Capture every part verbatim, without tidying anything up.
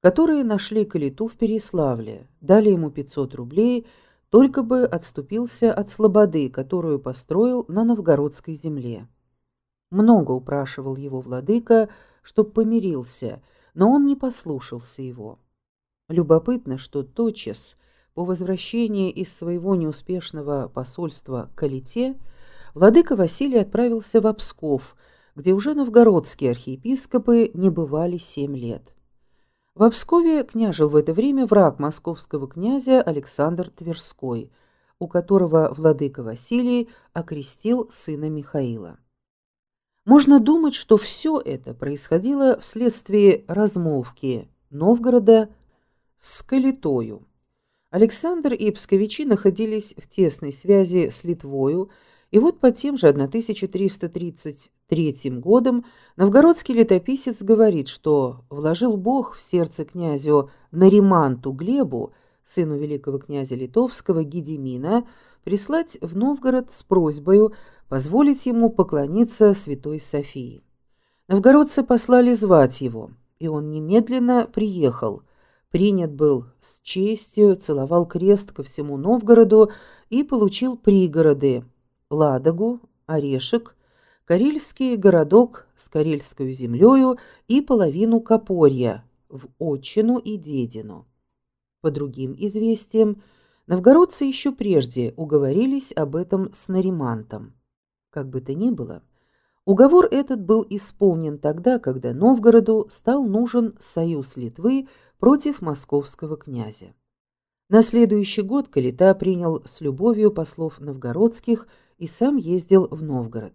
которые нашли калиту в Переяславле, дали ему пятьсот рублей, только бы отступился от слободы, которую построил на новгородской земле. Много упрашивал его владыка, чтоб помирился, но он не послушался его. Любопытно, что тотчас по возвращении из своего неуспешного посольства к Калите владыка Василий отправился в Псков, где уже новгородские архиепископы не бывали семь лет. В Пскове княжил в это время враг московского князя Александр Тверской, у которого владыка Василий окрестил сына Михаила. Можно думать, что все это происходило вследствие размолвки Новгорода с Калитою. Александр и псковичи находились в тесной связи с Литвою, и вот по тем же тысяча триста тридцать третьим годом новгородский летописец говорит, что вложил Бог в сердце князю Нариманту Глебу, сыну великого князя литовского Гедимина, прислать в Новгород с просьбою позволить ему поклониться святой Софии. Новгородцы послали звать его, и он немедленно приехал, принят был с честью, целовал крест ко всему Новгороду и получил пригороды Ладогу, Орешек, Карельский городок с карельскою землею и половину Копорья в Отчину и Дедину. По другим известиям, новгородцы еще прежде уговорились об этом с Наримантом. Как бы то ни было, уговор этот был исполнен тогда, когда Новгороду стал нужен союз Литвы против московского князя. На следующий год Калита принял с любовью послов новгородских и сам ездил в Новгород.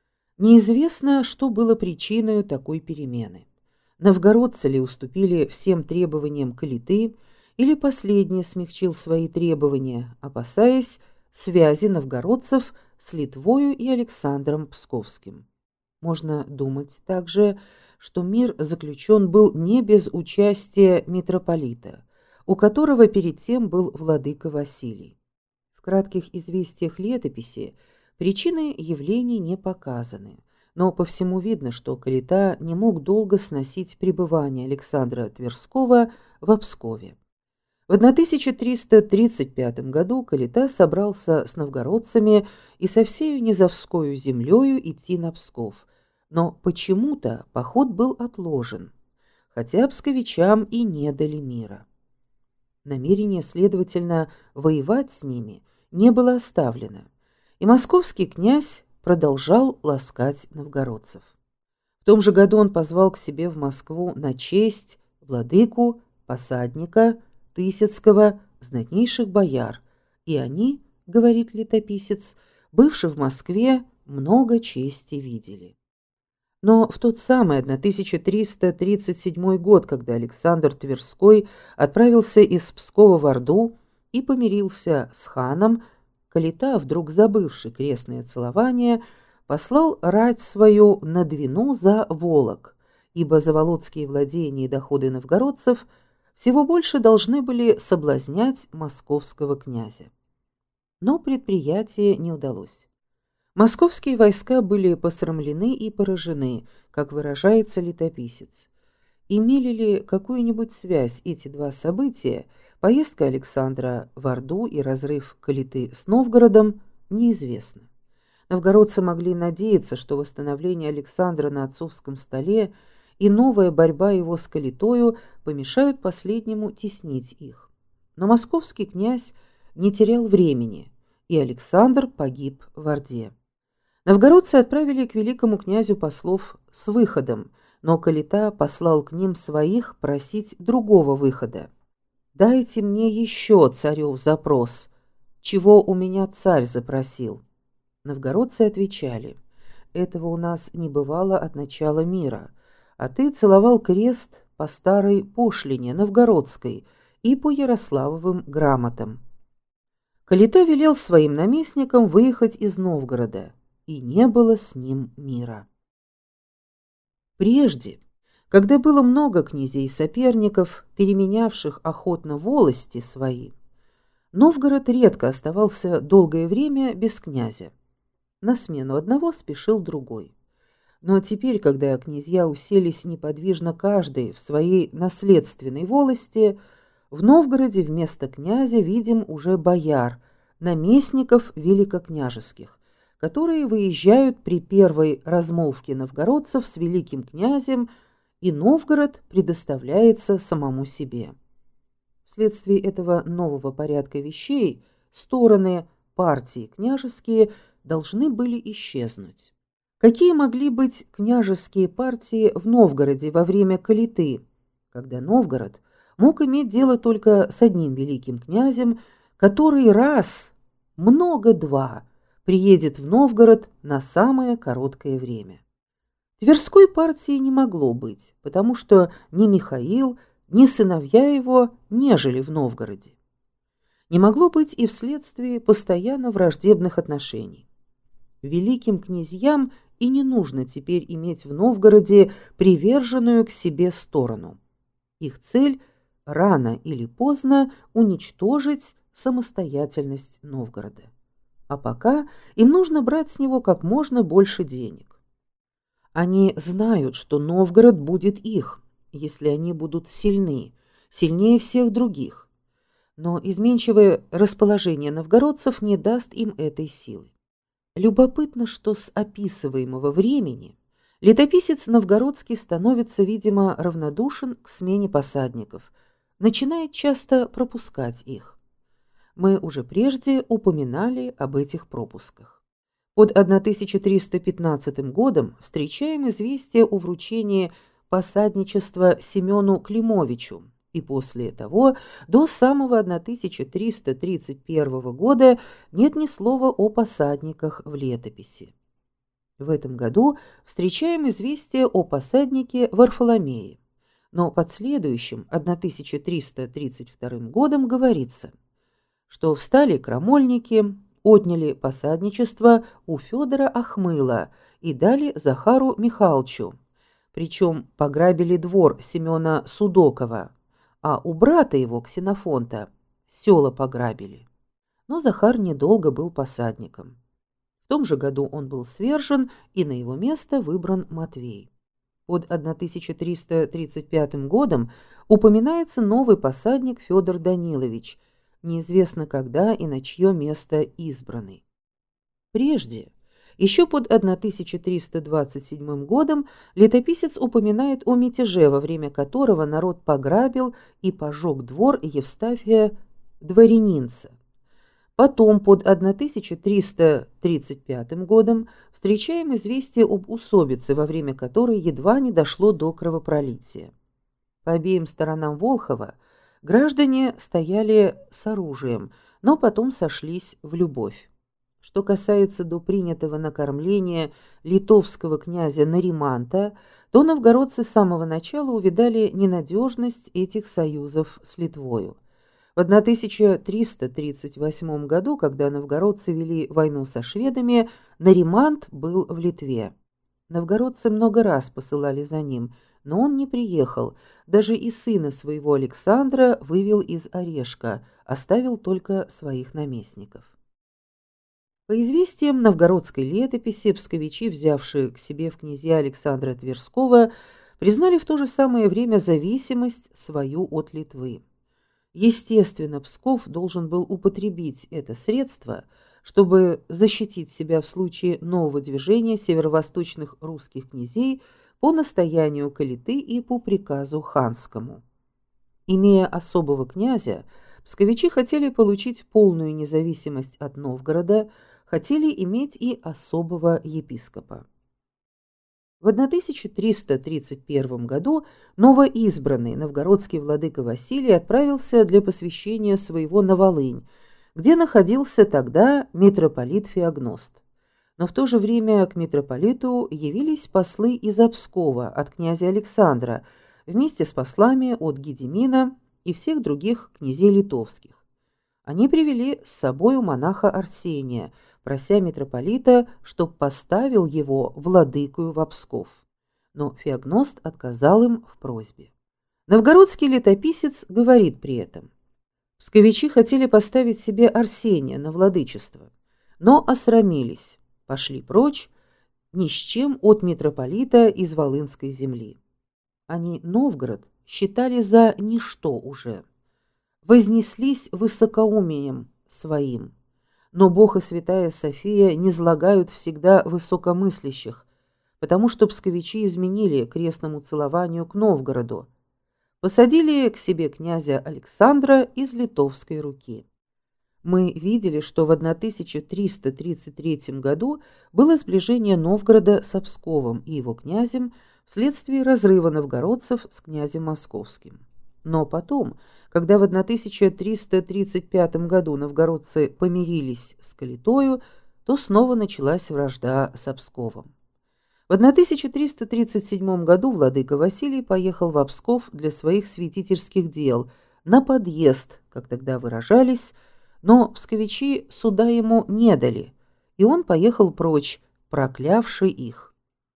Неизвестно, что было причиной такой перемены. Новгородцы ли уступили всем требованиям Калиты, или последний смягчил свои требования, опасаясь связи новгородцев с Литвою и Александром Псковским. Можно думать также, что мир заключен был не без участия митрополита, у которого перед тем был владыка Василий. В кратких известиях летописи причины явлений не показаны, но по всему видно, что Калита не мог долго сносить пребывание Александра Тверского в Пскове. В тысяча триста тридцать пятом году Калита собрался с новгородцами и со всею Низовскою землею идти на Псков, но почему-то поход был отложен, хотя псковичам и не дали мира. Намерение, следовательно, воевать с ними не было оставлено, и московский князь продолжал ласкать новгородцев. В том же году он позвал к себе в Москву на честь владыку, посадника, Тысяцкого, знатнейших бояр, и они, говорит летописец, бывшие в Москве, много чести видели. Но в тот самый тысяча триста тридцать седьмой год, когда Александр Тверской отправился из Пскова в Орду и помирился с ханом, Калита, вдруг забывший крестное целование, послал рать свою на Двину за Волок, ибо заволоцкие владения и доходы новгородцев всего больше должны были соблазнять московского князя. Но предприятие не удалось. Московские войска были посрамлены и поражены, как выражается летописец. Имели ли какую-нибудь связь эти два события, поездка Александра в Орду и разрыв Калиты с Новгородом, неизвестно. Новгородцы могли надеяться, что восстановление Александра на отцовском столе и новая борьба его с Калитою помешают последнему теснить их. Но московский князь не терял времени, и Александр погиб в Орде. Новгородцы отправили к великому князю послов с выходом, но Калита послал к ним своих просить другого выхода. «Дайте мне еще, царев, запрос, чего у меня царь запросил». Новгородцы отвечали: «Этого у нас не бывало от начала мира, а ты целовал крест по старой пошлине новгородской и по Ярославовым грамотам». Калита велел своим наместникам выехать из Новгорода, и не было с ним мира. Прежде, когда было много князей-соперников, переменявших охотно волости свои, Новгород редко оставался долгое время без князя. На смену одного спешил другой. Но теперь, когда князья уселись неподвижно каждый в своей наследственной волости, в Новгороде вместо князя видим уже бояр, наместников великокняжеских, которые выезжают при первой размолвке новгородцев с великим князем, и Новгород предоставляется самому себе. Вследствие этого нового порядка вещей стороны партии княжеские должны были исчезнуть. Какие могли быть княжеские партии в Новгороде во время калиты, когда Новгород мог иметь дело только с одним великим князем, который раз, много два, приедет в Новгород на самое короткое время? Тверской партии не могло быть, потому что ни Михаил, ни сыновья его не жили в Новгороде. Не могло быть и вследствие постоянно враждебных отношений. Великим князьям и не нужно теперь иметь в Новгороде приверженную к себе сторону. Их цель – рано или поздно уничтожить самостоятельность Новгорода. А пока им нужно брать с него как можно больше денег. Они знают, что Новгород будет их, если они будут сильны, сильнее всех других. Но изменчивое расположение новгородцев не даст им этой силы. Любопытно, что с описываемого времени летописец новгородский становится, видимо, равнодушен к смене посадников, начинает часто пропускать их. Мы уже прежде упоминали об этих пропусках. Под тысяча триста пятнадцатым годом встречаем известие о вручении посадничества Семену Климовичу, и после того до самого тысяча триста тридцать первого года нет ни слова о посадниках в летописи. В этом году встречаем известие о посаднике Варфоломее, но под следующим тысяча триста тридцать вторым годом говорится, что встали крамольники, отняли посадничество у Федора Ахмыла и дали Захару Михалчу, причем пограбили двор Семена Судокова, а у брата его, Ксенофонта, села пограбили. Но Захар недолго был посадником. В том же году он был свержен, и на его место выбран Матвей. Под тысяча триста тридцать пятым годом упоминается новый посадник Федор Данилович, неизвестно когда и на чье место избранный. Прежде, еще под тысяча триста двадцать седьмым годом летописец упоминает о мятеже, во время которого народ пограбил и пожег двор Евстафия Дворянинца. Потом под тысяча триста тридцать пятым годом встречаем известие об усобице, во время которой едва не дошло до кровопролития. По обеим сторонам Волхова граждане стояли с оружием, но потом сошлись в любовь. Что касается до принятого на кормление литовского князя Нариманта, то новгородцы с самого начала увидали ненадежность этих союзов с Литвою. В тысяча триста тридцать восьмом году, когда новгородцы вели войну со шведами, Наримант был в Литве. Новгородцы много раз посылали за ним, но он не приехал, даже и сына своего Александра вывел из Орешка, оставил только своих наместников. По известиям новгородской летописи, псковичи, взявшие к себе в князья Александра Тверского, признали в то же самое время зависимость свою от Литвы. Естественно, Псков должен был употребить это средство, чтобы защитить себя в случае нового движения северо-восточных русских князей по настоянию калиты и по приказу ханскому. Имея особого князя, псковичи хотели получить полную независимость от Новгорода, хотели иметь и особого епископа. В тысяча триста тридцать первом году новоизбранный новгородский владыка Василий отправился для посвящения своего на Волынь, где находился тогда митрополит Феогност. Но в то же время к митрополиту явились послы из Пскова от князя Александра вместе с послами от Гедимина и всех других князей литовских. Они привели с собою монаха Арсения, прося митрополита, чтоб поставил его владыкою в Псков. Но Феогност отказал им в просьбе. Новгородский летописец говорит при этом: псковичи хотели поставить себе Арсения на владычество, но осрамились, пошли прочь, ни с чем от митрополита из Волынской земли. Они Новгород считали за ничто уже, вознеслись высокоумием своим, но Бог и святая София низлагают всегда высокомыслящих, потому что псковичи изменили крестному целованию к Новгороду, посадили к себе князя Александра из литовской руки. Мы видели, что в тысяча триста тридцать третьем году было сближение Новгорода с Псковом и его князем вследствие разрыва новгородцев с князем Московским. Но потом, когда в тысяча триста тридцать пятом году новгородцы помирились с Калитою, то снова началась вражда с Псковом. В тысяча триста тридцать седьмом году владыка Василий поехал в Псков для своих святительских дел, на подъезд, как тогда выражались, но псковичи суда ему не дали, и он поехал прочь, проклявший их.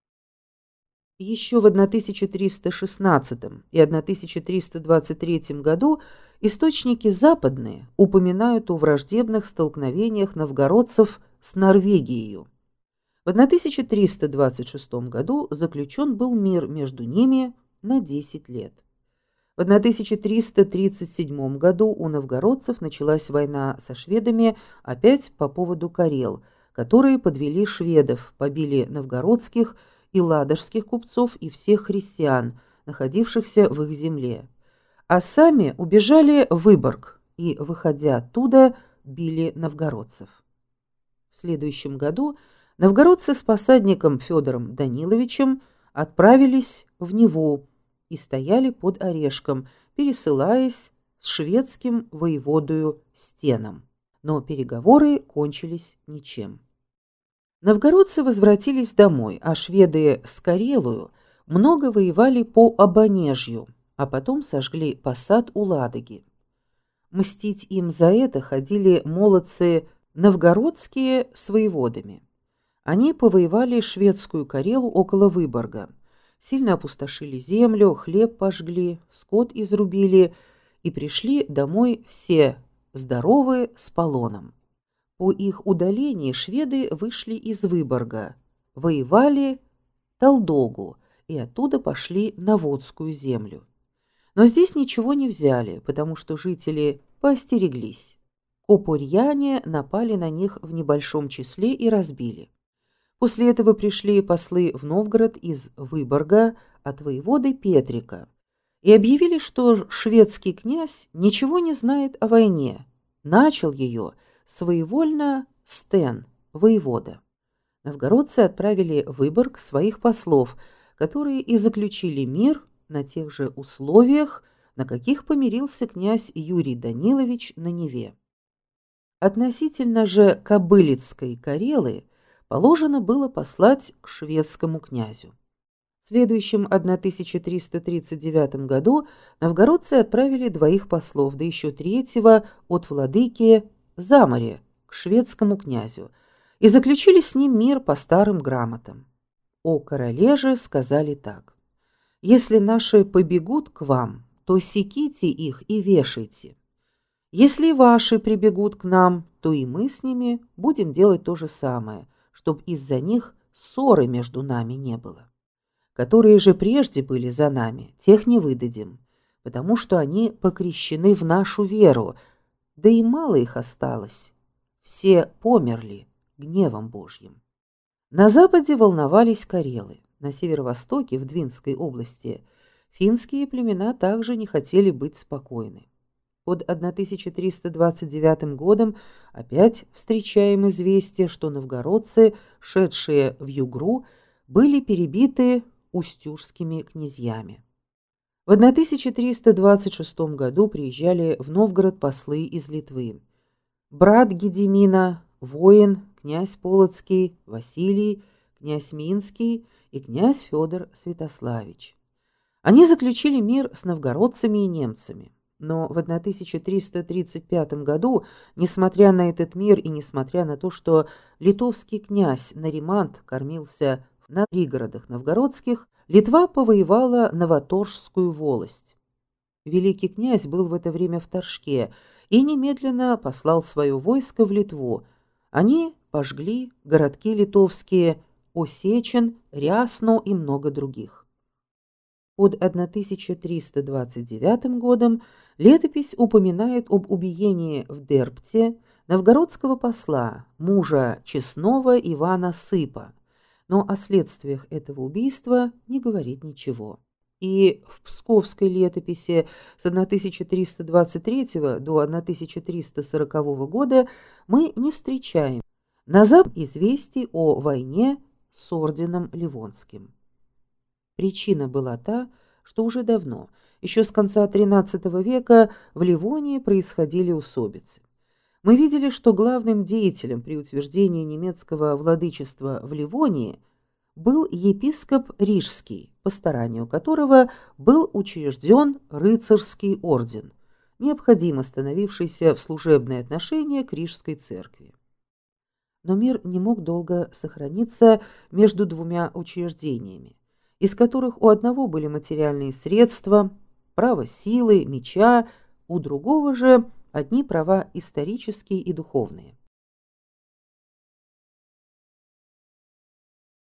Еще в тысяча триста шестнадцатом и тысяча триста двадцать третьем году источники западные упоминают о враждебных столкновениях новгородцев с Норвегией. В тысяча триста двадцать шестом году заключен был мир между ними на десять лет. В тысяча триста тридцать седьмом году у новгородцев началась война со шведами опять по поводу карел, которые подвели шведов, побили новгородских и ладожских купцов и всех христиан, находившихся в их земле. А сами убежали в Выборг и, выходя оттуда, били новгородцев. В следующем году новгородцы с посадником Федором Даниловичем отправились в Неву и стояли под Орешком, пересылаясь с шведским воеводою Стеном. Но переговоры кончились ничем. Новгородцы возвратились домой, а шведы с Карелою много воевали по Обонежью, а потом сожгли посад у Ладоги. Мстить им за это ходили молодцы новгородские с воеводами. Они повоевали шведскую Карелу около Выборга, сильно опустошили землю, хлеб пожгли, скот изрубили и пришли домой все здоровые с полоном. По их удалении шведы вышли из Выборга, воевали Талдогу и оттуда пошли на Водскую землю. Но здесь ничего не взяли, потому что жители поостереглись. Копурьяне напали на них в небольшом числе и разбили. После этого пришли послы в Новгород из Выборга от воеводы Петрика и объявили, что шведский князь ничего не знает о войне. Начал ее своевольно Стен, воевода. Новгородцы отправили в Выборг своих послов, которые и заключили мир на тех же условиях, на каких помирился князь Юрий Данилович на Неве. Относительно же Кобылицкой Карелы положено было послать к шведскому князю. В следующем тысяча триста тридцать девятом году новгородцы отправили двоих послов, да еще третьего от владыки за море к шведскому князю, и заключили с ним мир по старым грамотам. О короле же сказали так: «Если наши побегут к вам, то секите их и вешайте. Если ваши прибегут к нам, то и мы с ними будем делать то же самое, чтоб из-за них ссоры между нами не было. Которые же прежде были за нами, тех не выдадим, потому что они покрещены в нашу веру, да и мало их осталось. Все померли гневом Божьим». На западе волновались карелы, на северо-востоке, в Двинской области, финские племена также не хотели быть спокойны. Под тысяча триста двадцать девятым годом опять встречаем известие, что новгородцы, шедшие в Югру, были перебиты устюжскими князьями. В тысяча триста двадцать шестом году приезжали в Новгород послы из Литвы. Брат Гедемина, воин, князь Полоцкий, Василий, князь Минский и князь Федор Святославич. Они заключили мир с новгородцами и немцами. Но в тысяча триста тридцать пятом году, несмотря на этот мир и несмотря на то, что литовский князь Наримант кормился на пригородах новгородских, Литва повоевала Новоторжскую волость. Великий князь был в это время в Торжке и немедленно послал свое войско в Литву. Они пожгли городки литовские Осечен, Рясну и много других. Под тысяча триста двадцать девятым годом летопись упоминает об убиении в Дербте новгородского посла, мужа честного Ивана Сыпа, но о следствиях этого убийства не говорит ничего. И в Псковской летописи с тысяча триста двадцать третьего до тысяча триста сорокового года мы не встречаем на Запад известий о войне с орденом Ливонским. Причина была та, что уже давно, еще с конца тринадцатого века, в Ливонии происходили усобицы. Мы видели, что главным деятелем при утверждении немецкого владычества в Ливонии был епископ Рижский, по старанию которого был учрежден рыцарский орден, необходимо становившийся в служебные отношения к Рижской церкви. Но мир не мог долго сохраниться между двумя учреждениями, из которых у одного были материальные средства, право силы, меча, у другого же одни права исторические и духовные.